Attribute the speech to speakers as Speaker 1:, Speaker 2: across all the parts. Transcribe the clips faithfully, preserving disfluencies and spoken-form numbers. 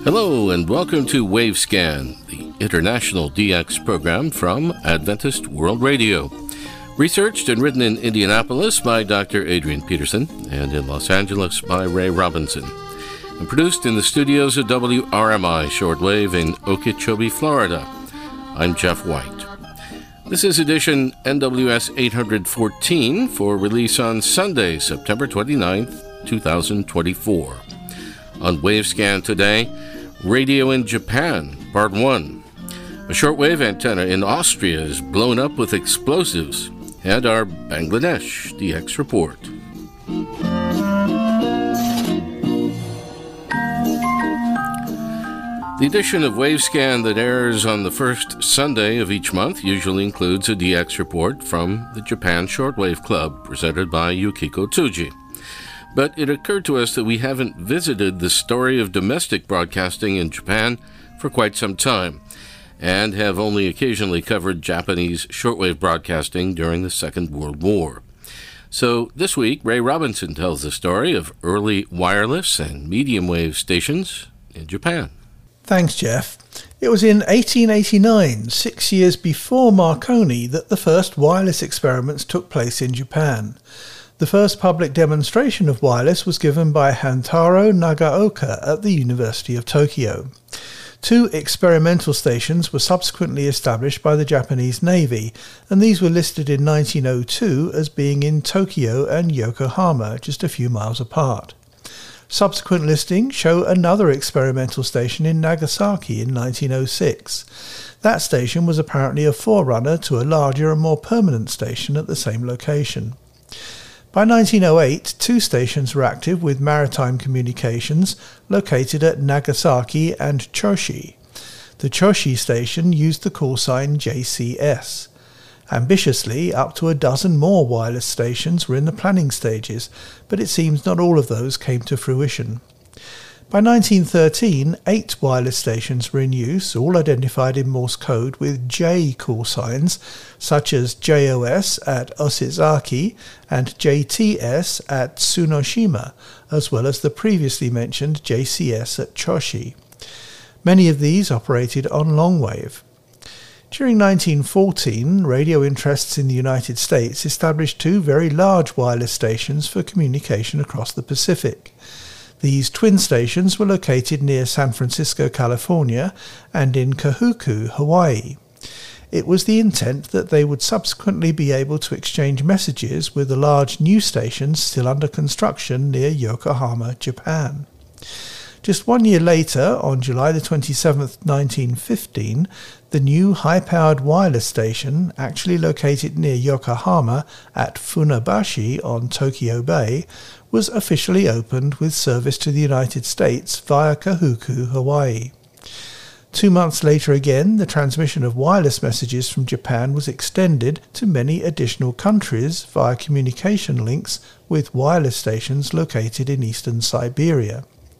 Speaker 1: Hello and welcome to Wavescan, the international D X program from Adventist World Radio. Researched and written in Indianapolis by Doctor Adrian Peterson and in Los Angeles by Ray Robinson. And produced in the studios of W R M I Shortwave in Okeechobee, Florida. I'm Jeff White. This is edition N W S eight fourteen for release on Sunday, September twenty-ninth, twenty twenty-four. On Wavescan today, Radio in Japan, Part one. A shortwave antenna in Austria is blown up with explosives, and our Bangladesh D X report. The edition of Wavescan that airs on the first Sunday of each month usually includes a D X report from the Japan Shortwave Club, presented by Yukiko Tsuji. But it occurred to us that we haven't visited the story of domestic broadcasting in Japan for quite some time, and have only occasionally covered Japanese shortwave broadcasting during the Second World War. So this week, Ray Robinson tells the story of early wireless and medium wave stations in Japan.
Speaker 2: Thanks, Jeff. It was in eighteen eighty-nine, six years before Marconi, that the first wireless experiments took place in Japan. The first public demonstration of wireless was given by Hantaro Nagaoka at the University of Tokyo. Two experimental stations were subsequently established by the Japanese Navy, and these were listed in nineteen oh two as being in Tokyo and Yokohama, just a few miles apart. Subsequent listings show another experimental station in Nagasaki in nineteen oh six. That station was apparently a forerunner to a larger and more permanent station at the same location. By nineteen oh eight, two stations were active with maritime communications, located at Nagasaki and Choshi. The Choshi station used the call sign J C S. Ambitiously, up to a dozen more wireless stations were in the planning stages, but it seems not all of those came to fruition. By nineteen thirteen, eight wireless stations were in use, all identified in Morse code with J call signs, such as J O S at Osizaki and J T S at Tsunoshima, as well as the previously mentioned J C S at Choshi. Many of these operated on long wave. During nineteen fourteen, radio interests in the United States established two very large wireless stations for communication across the Pacific. These twin stations were located near San Francisco, California, and in Kahuku, Hawaii. It was the intent that they would subsequently be able to exchange messages with the large new stations still under construction near Yokohama, Japan. Just one year later, on July the twenty-seventh, nineteen fifteen, the new high-powered wireless station, actually located near Yokohama at Funabashi on Tokyo Bay, was officially opened with service to the United States via Kahuku, Hawaii. Two months later again, the transmission of wireless messages from Japan was extended to many additional countries via communication links with wireless stations located in eastern Siberia.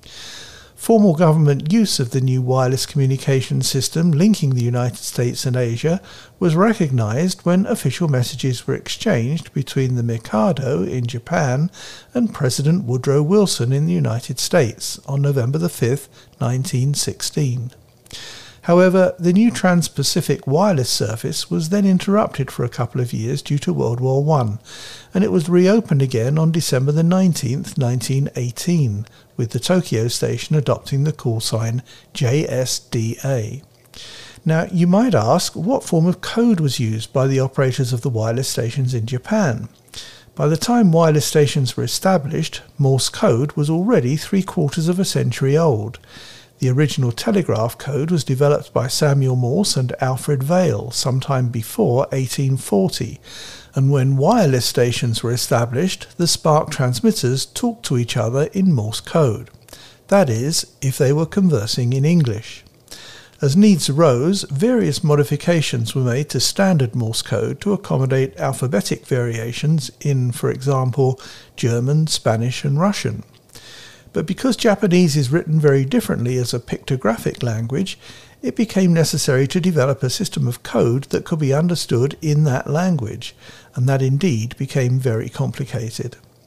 Speaker 2: Formal government use of the new wireless communication system linking the United States and Asia was recognized when official messages were exchanged between the Mikado in Japan and President Woodrow Wilson in the United States on November the fifth, nineteen sixteen. However, the new Trans-Pacific wireless service was then interrupted for a couple of years due to World War One, and it was reopened again on December the nineteenth, nineteen eighteen, with the Tokyo station adopting the call sign J S D A. Now, you might ask, what form of code was used by the operators of the wireless stations in Japan? By the time wireless stations were established, Morse code was already three quarters of a century old. The original telegraph code was developed by Samuel Morse and Alfred Vail sometime before eighteen forty, and when wireless stations were established, the spark transmitters talked to each other in Morse code. That is, if they were conversing in English. As needs arose, various modifications were made to standard Morse code to accommodate alphabetic variations in, for example, German, Spanish and Russian. But because Japanese is written very differently as a pictographic language, it became necessary to develop a system of code that could be understood in that language, and that indeed became very complicated.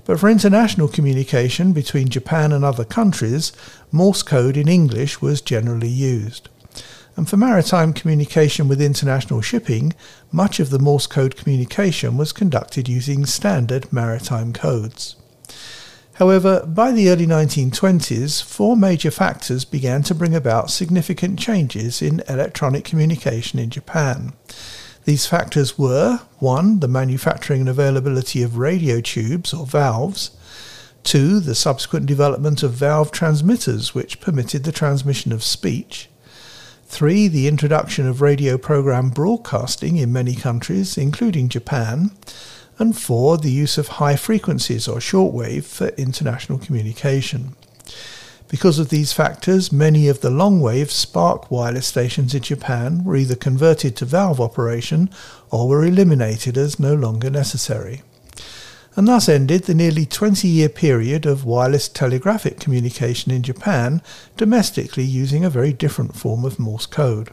Speaker 2: But for international communication between Japan and other countries, Morse code in English was generally used. And for maritime communication with international shipping, much of the Morse code communication was conducted using standard maritime codes. However, by the early nineteen twenties, four major factors began to bring about significant changes in electronic communication in Japan. These factors were, one, the manufacturing and availability of radio tubes or valves, two, the subsequent development of valve transmitters which permitted the transmission of speech, three, the introduction of radio program broadcasting in many countries, including Japan, and four, the use of high frequencies or shortwave for international communication. Because of these factors, many of the long-wave spark wireless stations in Japan were either converted to valve operation or were eliminated as no longer necessary. And thus ended the nearly twenty-year period of wireless telegraphic communication in Japan, domestically using a very different form of Morse code.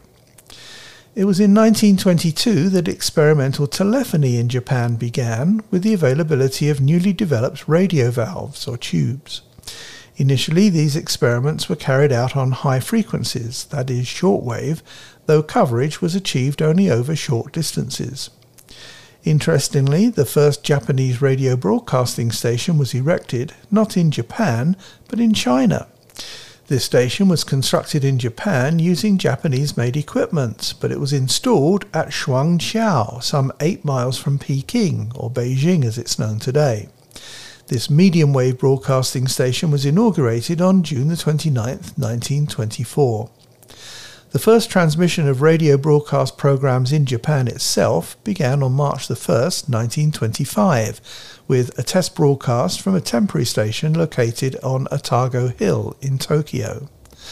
Speaker 2: It was in nineteen twenty-two that experimental telephony in Japan began with the availability of newly developed radio valves or tubes. Initially, these experiments were carried out on high frequencies, that is, shortwave, though coverage was achieved only over short distances. Interestingly, the first Japanese radio broadcasting station was erected not in Japan, but in China. This station was constructed in Japan using Japanese-made equipment, but it was installed at Shuangqiao, some eight miles from Peking, or Beijing as it's known today. This medium-wave broadcasting station was inaugurated on June the twenty-ninth, nineteen twenty-four. The first transmission of radio broadcast programs in Japan itself began on March the first, nineteen twenty-five, with a test broadcast from a temporary station located on Otago Hill in Tokyo.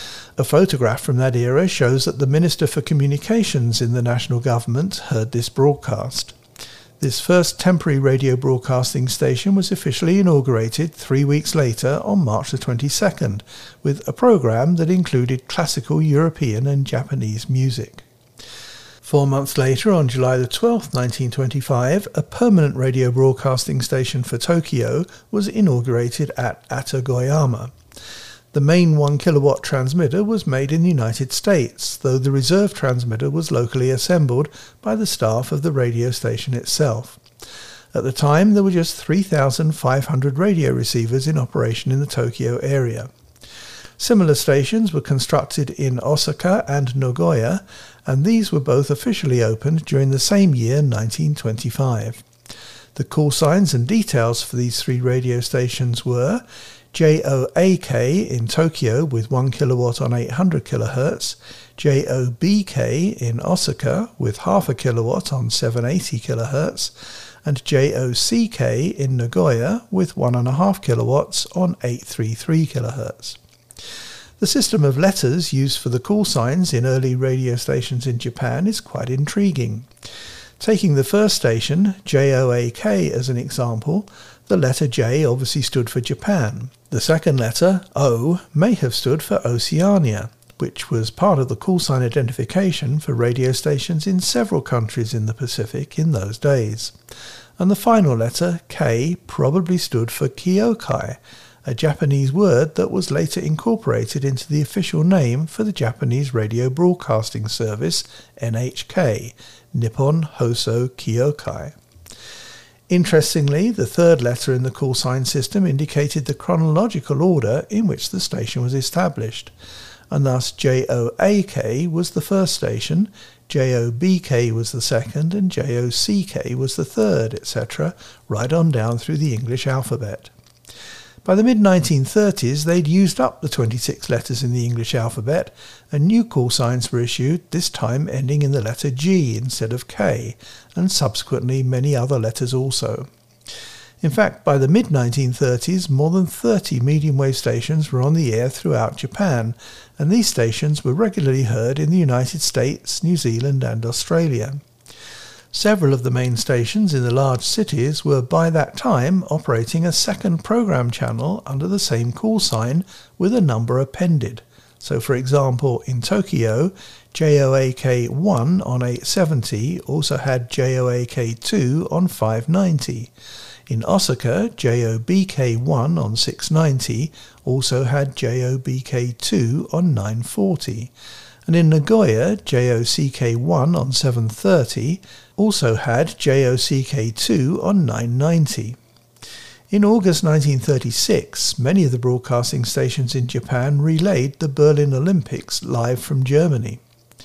Speaker 2: A photograph from that era shows that the Minister for Communications in the national government heard this broadcast. This first temporary radio broadcasting station was officially inaugurated three weeks later on March the twenty-second, with a program that included classical European and Japanese music. Four months later, on July the twelfth, nineteen twenty-five, a permanent radio broadcasting station for Tokyo was inaugurated at Atagoyama. The main one kilowatt transmitter was made in the United States, though the reserve transmitter was locally assembled by the staff of the radio station itself. At the time, there were just three thousand five hundred radio receivers in operation in the Tokyo area. Similar stations were constructed in Osaka and Nagoya, and these were both officially opened during the same year, nineteen twenty-five. The call signs and details for these three radio stations were J O A K in Tokyo with one kilowatt on eight hundred kilohertz, J O B K in Osaka with half a kilowatt on seven hundred eighty kilohertz, and J O C K in Nagoya with one and a half kilowatts on eight hundred thirty-three kilohertz. The system of letters used for the call signs in early radio stations in Japan is quite intriguing. Taking the first station, J O A K, as an example, the letter J obviously stood for Japan. The second letter, O, may have stood for Oceania, which was part of the call sign identification for radio stations in several countries in the Pacific in those days. And the final letter, K, probably stood for Kyokai, a Japanese word that was later incorporated into the official name for the Japanese Radio Broadcasting Service, N H K, Nippon Hoso Kyokai. Interestingly, the third letter in the call sign system indicated the chronological order in which the station was established, and thus J O A K was the first station, J O B K was the second, and J O C K was the third, et cetera, right on down through the English alphabet. By the mid nineteen thirties, they'd used up the twenty-six letters in the English alphabet, and new call signs were issued, this time ending in the letter G instead of K, and subsequently many other letters also. In fact, by the mid nineteen thirties, more than thirty medium-wave stations were on the air throughout Japan, and these stations were regularly heard in the United States, New Zealand and Australia. Several of the main stations in the large cities were by that time operating a second program channel under the same call sign with a number appended. So for example, in Tokyo, J O A K one on eight seventy also had J O A K two on five ninety. In Osaka, J O B K one on six ninety also had J O B K two on nine forty, and in Nagoya, J O C K one on seven thirty also had J O C K two on nine ninety. In August nineteen thirty-six, many of the broadcasting stations in Japan relayed the Berlin Olympics live from Germany.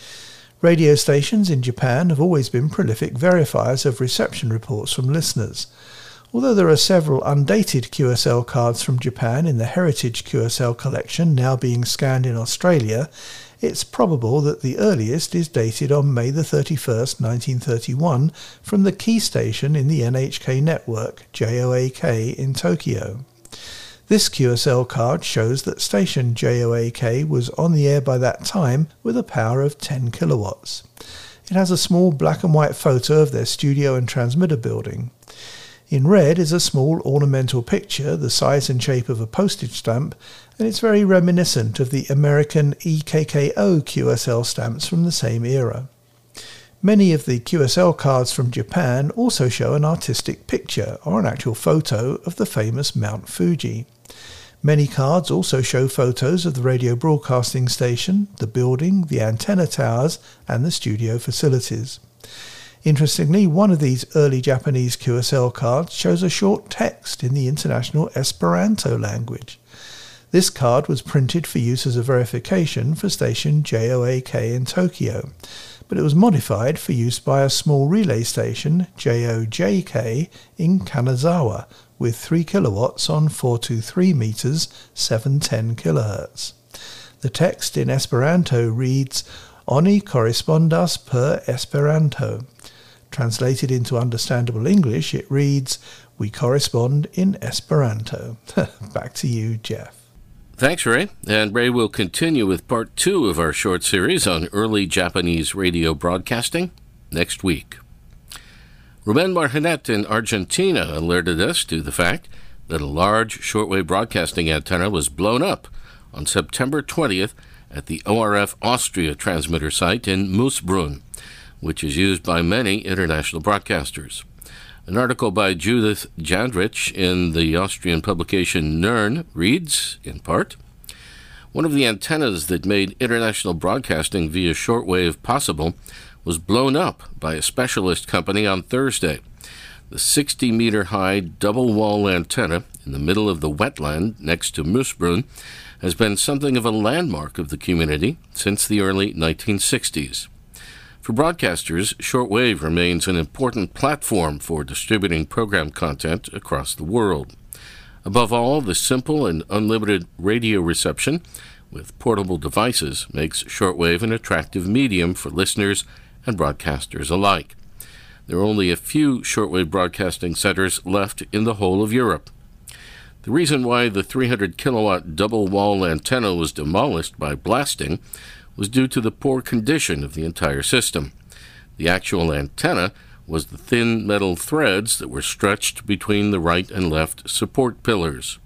Speaker 2: Radio stations in Japan have always been prolific verifiers of reception reports from listeners. Although there are several undated Q S L cards from Japan in the Heritage Q S L collection now being scanned in Australia, it's probable that the earliest is dated on May the thirty-first, nineteen thirty-one, from the key station in the N H K network, J O A K, in Tokyo. This Q S L card shows that station J O A K was on the air by that time with a power of ten kilowatts. It has a small black and white photo of their studio and transmitter building. In red is a small ornamental picture, the size and shape of a postage stamp, and it's very reminiscent of the American E K K O Q S L stamps from the same era. Many of the Q S L cards from Japan also show an artistic picture or an actual photo of the famous Mount Fuji. Many cards also show photos of the radio broadcasting station, the building, the antenna towers, and the studio facilities. Interestingly, one of these early Japanese Q S L cards shows a short text in the international Esperanto language. This card was printed for use as a verification for station J O A K in Tokyo, but it was modified for use by a small relay station, J O J K, in Kanazawa, with three kilowatts on four two three meters, seven ten kilohertz. The text in Esperanto reads, Oni correspondas per Esperanto. Translated into understandable English, it reads, We correspond in Esperanto. Back to you, Jeff.
Speaker 1: Thanks, Ray. And Ray will continue with part two of our short series on early Japanese radio broadcasting next week. Ruben Martinet in Argentina alerted us to the fact that a large shortwave broadcasting antenna was blown up on September twentieth at the O R F Austria transmitter site in Moosbrunn, which is used by many international broadcasters. An article by Judith Jandrich in the Austrian publication Nern reads, in part, one of the antennas that made international broadcasting via shortwave possible was blown up by a specialist company on Thursday. The sixty-meter-high double-wall antenna in the middle of the wetland next to Moosbrunn has been something of a landmark of the community since the early nineteen sixties. For broadcasters, shortwave remains an important platform for distributing program content across the world. Above all, the simple and unlimited radio reception with portable devices makes shortwave an attractive medium for listeners and broadcasters alike. There are only a few shortwave broadcasting centers left in the whole of Europe. The reason why the three hundred kilowatt double-wall antenna was demolished by blasting was due to the poor condition of the entire system. The actual antenna was the thin metal threads that were stretched between the right and left support pillars.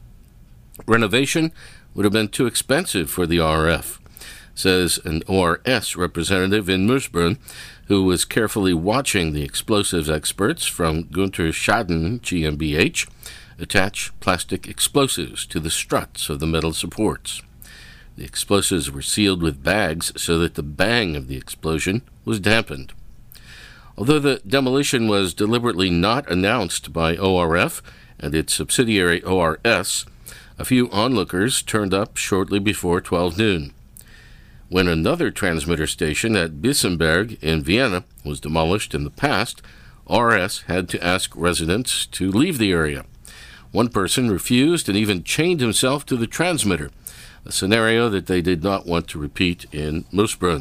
Speaker 1: Renovation would have been too expensive for the O R F, says an O R S representative in Moosbrunn who was carefully watching the explosives experts from Gunter Schaden G m B H attach plastic explosives to the struts of the metal supports. The explosives were sealed with bags so that the bang of the explosion was dampened. Although the demolition was deliberately not announced by O R F and its subsidiary O R S, a few onlookers turned up shortly before twelve noon. When another transmitter station at Bissenberg in Vienna was demolished in the past, O R S had to ask residents to leave the area. One person refused and even chained himself to the transmitter, a scenario that they did not want to repeat in Moosbrunn.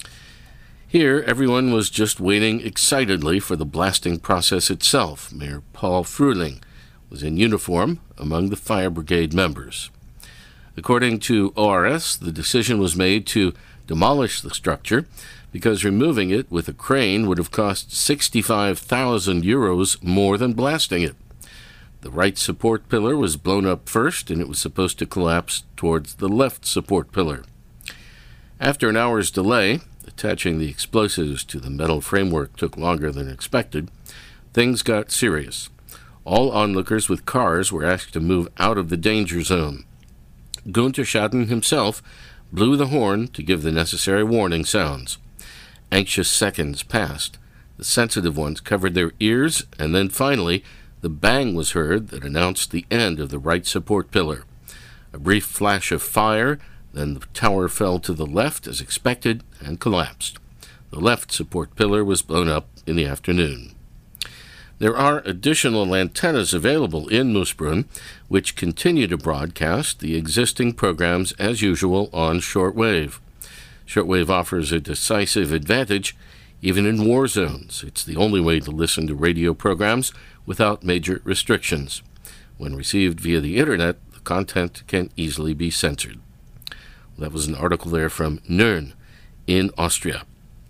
Speaker 1: Here, everyone was just waiting excitedly for the blasting process itself. Mayor Paul Frühling was in uniform among the fire brigade members. According to O R S, the decision was made to demolish the structure because removing it with a crane would have cost sixty-five thousand euros more than blasting it. The right support pillar was blown up first, and it was supposed to collapse towards the left support pillar. After an hour's delay, attaching the explosives to the metal framework took longer than expected, things got serious. All onlookers with cars were asked to move out of the danger zone. Günther Schaden himself blew the horn to give the necessary warning sounds. Anxious seconds passed. The sensitive ones covered their ears, and then finally the bang was heard that announced the end of the right support pillar. A brief flash of fire, then the tower fell to the left as expected and collapsed. The left support pillar was blown up in the afternoon. There are additional antennas available in Moosbrunn, which continue to broadcast the existing programs as usual on shortwave. Shortwave offers a decisive advantage even in war zones. It's the only way to listen to radio programs without major restrictions. When received via the internet, the content can easily be censored. That was an article there from Nürn in Austria.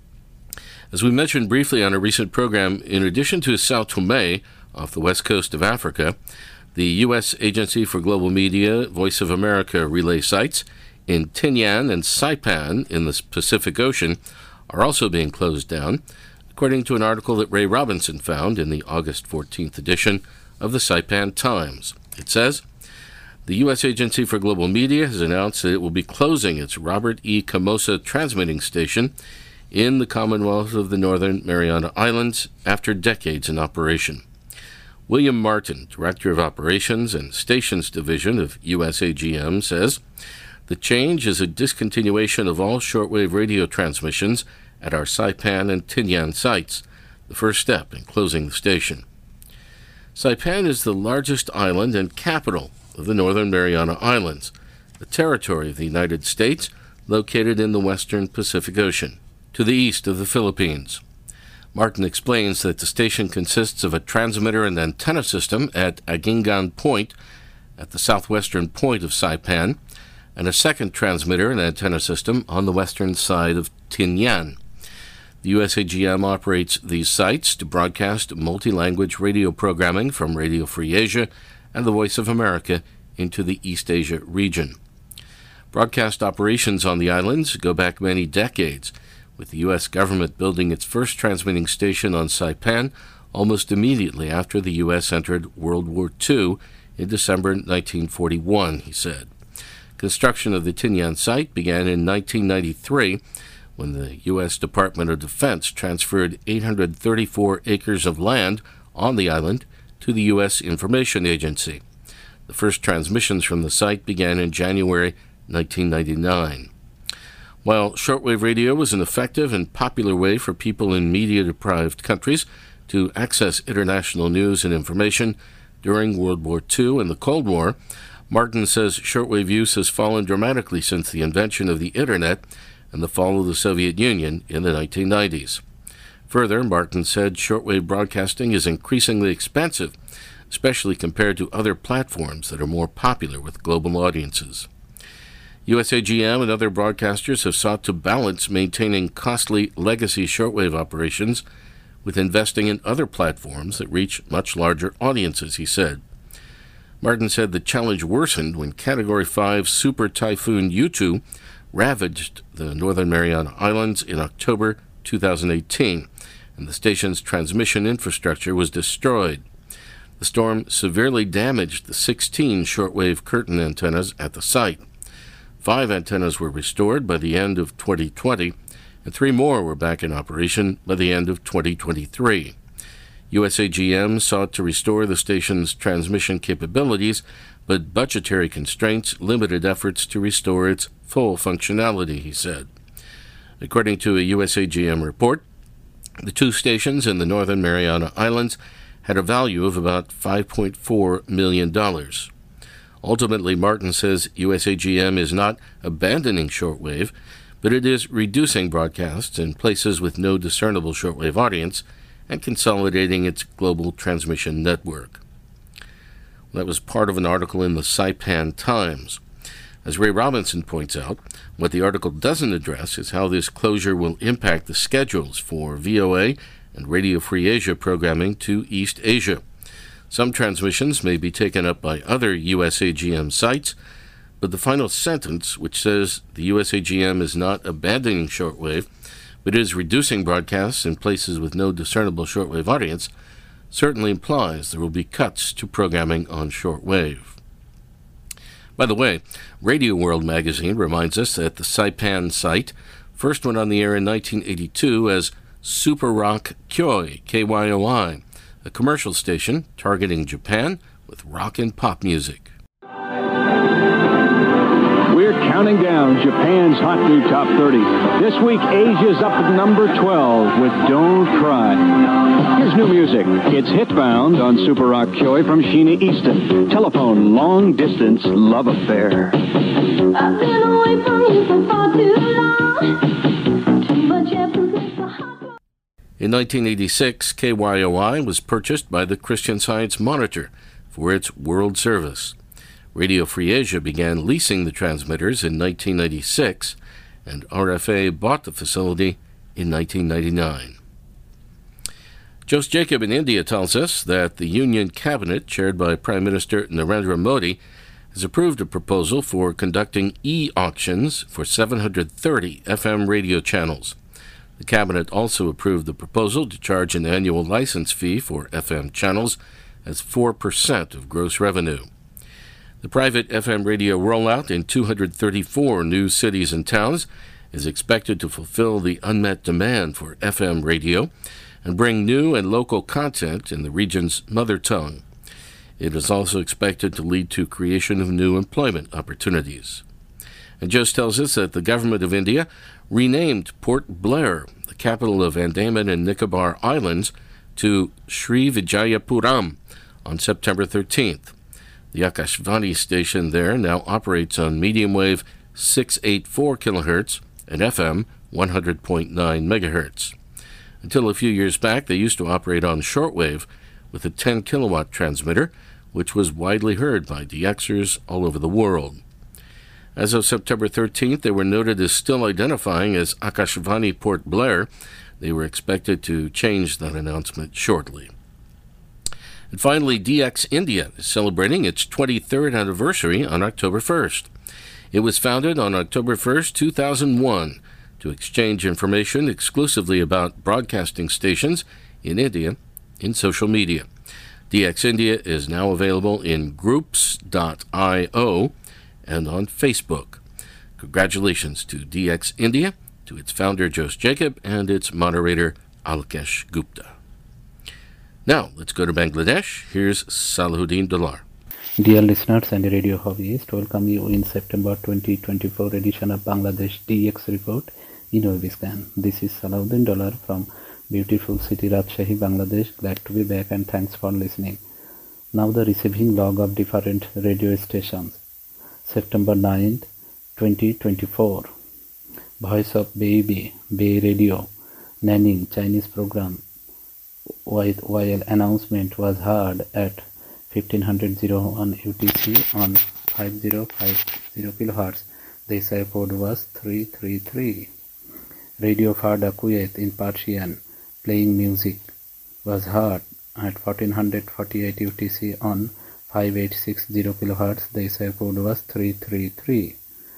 Speaker 1: As we mentioned briefly on a recent program, in addition to Sao Tome off the west coast of Africa, the U S Agency for Global Media Voice of America relay sites in Tinian and Saipan in the Pacific Ocean are also being closed down, according to an article that Ray Robinson found in the August fourteenth edition of the Saipan Times. It says, the U S Agency for Global Media has announced that it will be closing its Robert E. Camosa transmitting station in the Commonwealth of the Northern Mariana Islands after decades in operation. William Martin, Director of Operations and Stations Division of U S A G M, says, the change is a discontinuation of all shortwave radio transmissions at our Saipan and Tinian sites, the first step in closing the station. Saipan is the largest island and capital of the Northern Mariana Islands, a territory of the United States located in the western Pacific Ocean, to the east of the Philippines. Martin explains that the station consists of a transmitter and antenna system at Agingan Point, at the southwestern point of Saipan, and a second transmitter and antenna system on the western side of Tinian. The U S A G M operates these sites to broadcast multi-language radio programming from Radio Free Asia and the Voice of America into the East Asia region. Broadcast operations on the islands go back many decades, with the U S government building its first transmitting station on Saipan almost immediately after the U S entered World War Two in December nineteen forty-one, he said. Construction of the Tinian site began in nineteen ninety-three, when the U S Department of Defense transferred eight hundred thirty-four acres of land on the island to the U S Information Agency. The first transmissions from the site began in January nineteen ninety-nine. While shortwave radio was an effective and popular way for people in media-deprived countries to access international news and information during World War Two and the Cold War, Martin says shortwave use has fallen dramatically since the invention of the Internet and the fall of the Soviet Union in the nineteen nineties. Further, Martin said shortwave broadcasting is increasingly expensive, especially compared to other platforms that are more popular with global audiences. U S A G M and other broadcasters have sought to balance maintaining costly legacy shortwave operations with investing in other platforms that reach much larger audiences, he said. Martin said the challenge worsened when Category five Super Typhoon Yutu ravaged the Northern Mariana Islands in October two thousand eighteen, and the station's transmission infrastructure was destroyed. The storm severely damaged the sixteen shortwave curtain antennas at the site. Five antennas were restored by the end of twenty twenty, and three more were back in operation by the end of twenty twenty-three. U S A G M sought to restore the station's transmission capabilities, but budgetary constraints limited efforts to restore its full functionality, he said. According to a U S A G M report, the two stations in the Northern Mariana Islands had a value of about five point four million dollars. Ultimately, Martin says U S A G M is not abandoning shortwave, but it is reducing broadcasts in places with no discernible shortwave audience and consolidating its global transmission network. That was part of an article in the Saipan Times. As Ray Robinson points out, what the article doesn't address is how this closure will impact the schedules for V O A and Radio Free Asia programming to East Asia. Some transmissions may be taken up by other U S A G M sites, but the final sentence, which says the U S A G M is not abandoning shortwave, but is reducing broadcasts in places with no discernible shortwave audience, certainly implies there will be cuts to programming on shortwave. By the way, Radio World magazine reminds us that the Saipan site first went on the air in nineteen eighty-two as Super Rock Kyoi, K Y O I, a commercial station targeting Japan with rock and pop music.
Speaker 3: We're counting down Japan's Hot New Top thirty. This week, Asia's up at number twelve with Don't Cry. Here's new music. It's Hitbound on Super Rock Kyoi from Sheena Easton. Telephone Long Distance Love Affair.
Speaker 4: I've been away from you for far too long. Too much emphasis for hot.
Speaker 1: In nineteen eighty-six, K Y O I was purchased by the Christian Science Monitor for its world service. Radio Free Asia began leasing the transmitters in nineteen ninety-six, and R F A bought the facility in nineteen ninety-nine. Jose Jacob in India tells us that the Union Cabinet, chaired by Prime Minister Narendra Modi, has approved a proposal for conducting e-auctions for seven hundred thirty F M radio channels. The Cabinet also approved the proposal to charge an annual license fee for F M channels as four percent of gross revenue. The private F M radio rollout in two hundred thirty-four new cities and towns is expected to fulfill the unmet demand for F M radio and bring new and local content in the region's mother tongue. It is also expected to lead to creation of new employment opportunities. And Jose tells us that the government of India renamed Port Blair, the capital of Andaman and Nicobar Islands, to Sri Vijayapuram on September thirteenth. The Akashvani station there now operates on medium wave six eighty-four kilohertz and F M one hundred point nine megahertz. Until a few years back, they used to operate on shortwave with a ten kilowatt transmitter, which was widely heard by D Xers all over the world. As of September thirteenth, they were noted as still identifying as Akashvani Port Blair. They were expected to change that announcement shortly. And finally, D X India is celebrating its twenty-third anniversary on October first. It was founded on October first, two thousand one, to exchange information exclusively about broadcasting stations in India in social media. D X India is now available in groups dot i o and on Facebook. Congratulations to D X India, to its founder Jose Jacob, and its moderator Alkesh Gupta. Now, let's go to Bangladesh. Here's Salahuddin Dalar.
Speaker 5: Dear listeners and radio hobbyists, welcome you in September twenty twenty-four edition of Bangladesh D X Report in Wavescan. This is Salahuddin Dalar from beautiful city Rajshahi, Bangladesh. Glad to be back and thanks for listening. Now the receiving log of different radio stations. September ninth, twenty twenty-four. Voice of Baby, Bay Radio, Nanning, Chinese program. While announcement was heard at fifteen hundred on U T C on five thousand fifty kilohertz, the S I code was three three three. Radio Farda Kuwait in Persian, playing music, was heard at fourteen forty-eight U T C on five thousand eight hundred sixty kilohertz, the S I code was three three three.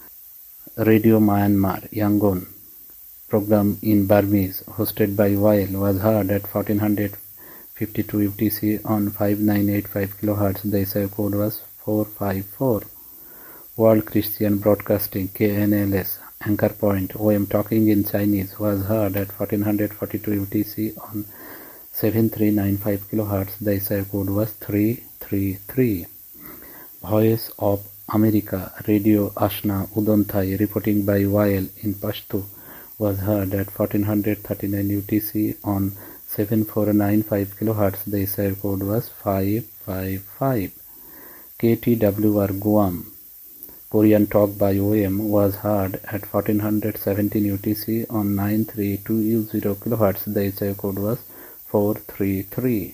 Speaker 5: Radio Myanmar, Yangon, program in Burmese, hosted by Weil, was heard at fourteen fifty-two U T C on five thousand nine hundred eighty-five kilohertz, the S I code was four five four. World Christian Broadcasting, K N L S, Anchor Point, O M Talking in Chinese, was heard at fourteen forty-two U T C on seven three nine five kilohertz, the S I code was three three three. Voice of America, Radio Ashna Udonthai, reporting by Weil in Pashto, was heard at fourteen thirty-nine U T C on seven four nine five kilohertz, the S I code was five five five. K T W R Guam, Korean Talk by O M, was heard at fourteen seventeen U T C on nine three two zero kilohertz, the S I code was four three three.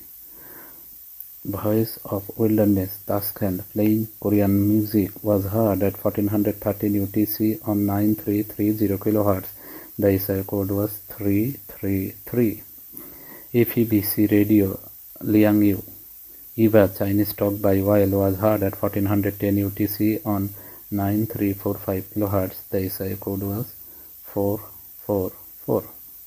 Speaker 5: Voice of Wilderness, Tashkent, playing Korean music, was heard at fourteen thirteen U T C on nine three three zero kilohertz, the S I code was three three three. F E B C Radio, Liangyu, Eva, Chinese Talk by Weil, was heard at fourteen ten U T C on nine three four five kilohertz, the S I code was four four four.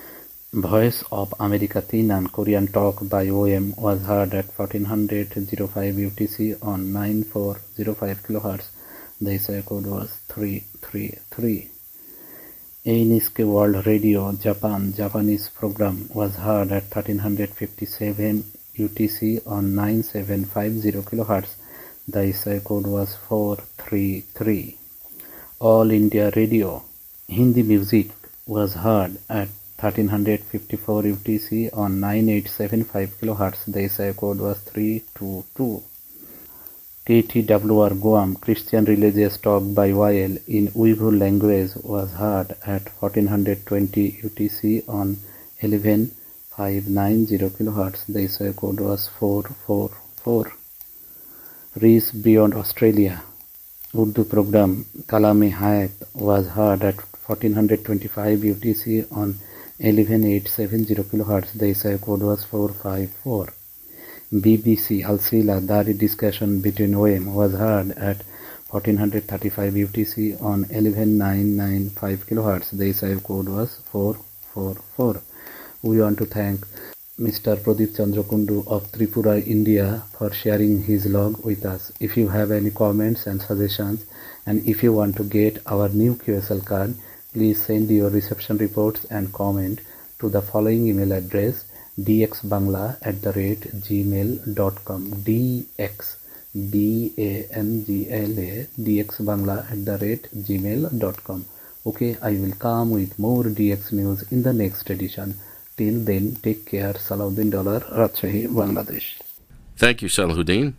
Speaker 5: Voice of America Tinan Korean Talk by O M was heard at fourteen hundred oh five U T C on nine four oh five kilohertz. The S I code was three three three. N H K World Radio Japan Japanese program was heard at thirteen fifty-seven U T C on nine seven five zero kilohertz. The S I code was four three three. All India Radio Hindi music was heard at thirteen fifty-four U T C on nine eight seven five kilohertz. The S I code was three two two. K T W R Guam Christian Religious Talk by Y L in Uyghur language was heard at fourteen twenty U T C on eleven five ninety kilohertz. The S I code was four four four. Reach Beyond Australia Urdu program Kalame Hayat was heard at fourteen twenty-five U T C on eleven eight seventy kilohertz. The S I code was four five four. B B C Al Sila Dari discussion between O M was heard at fourteen thirty-five U T C on eleven nine ninety-five kilohertz. The S I code was four four four. We want to thank Mister Pradeep Chandra Kundu of Tripura, India for sharing his log with us. If you have any comments and suggestions, and if you want to get our new Q S L card, please send your reception reports and comment to the following email address: dxbangla at the rate gmail dot com. dx b a n g l a dxbangla at the rate gmail dot com. Okay, I will come with more D X news in the next edition. Till then, take care. Salahuddin Dollar, Rajshahi, Bangladesh.
Speaker 1: Thank you, Salahuddin.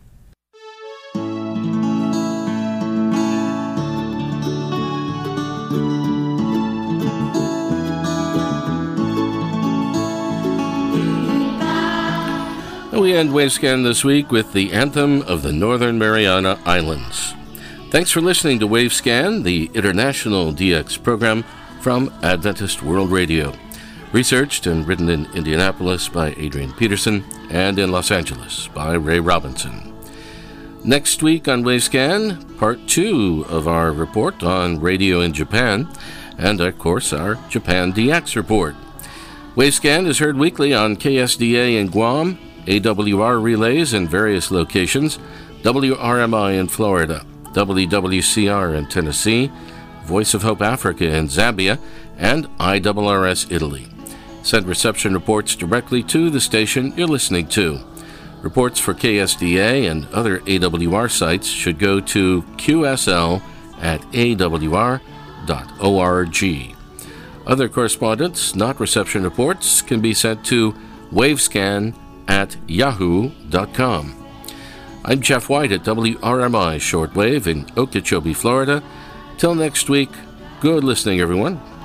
Speaker 1: We end Wavescan this week with the anthem of the Northern Mariana Islands. Thanks for listening to Wavescan, the international D X program from Adventist World Radio. Researched and written in Indianapolis by Adrian Peterson and in Los Angeles by Ray Robinson. Next week on Wavescan, part two of our report on radio in Japan, and of course our Japan D X report. Wavescan is heard weekly on K S D A in Guam, A W R relays in various locations, W R M I in Florida, W W C R in Tennessee, Voice of Hope Africa in Zambia, and I R R S Italy. Send reception reports directly to the station you're listening to. Reports for K S D A and other A W R sites should go to Q S L at A W R dot org. Other correspondence, not reception reports, can be sent to wavescan at yahoo dot com. I'm Jeff White at W R M I Shortwave in Okeechobee, Florida. Till next week, good listening, everyone.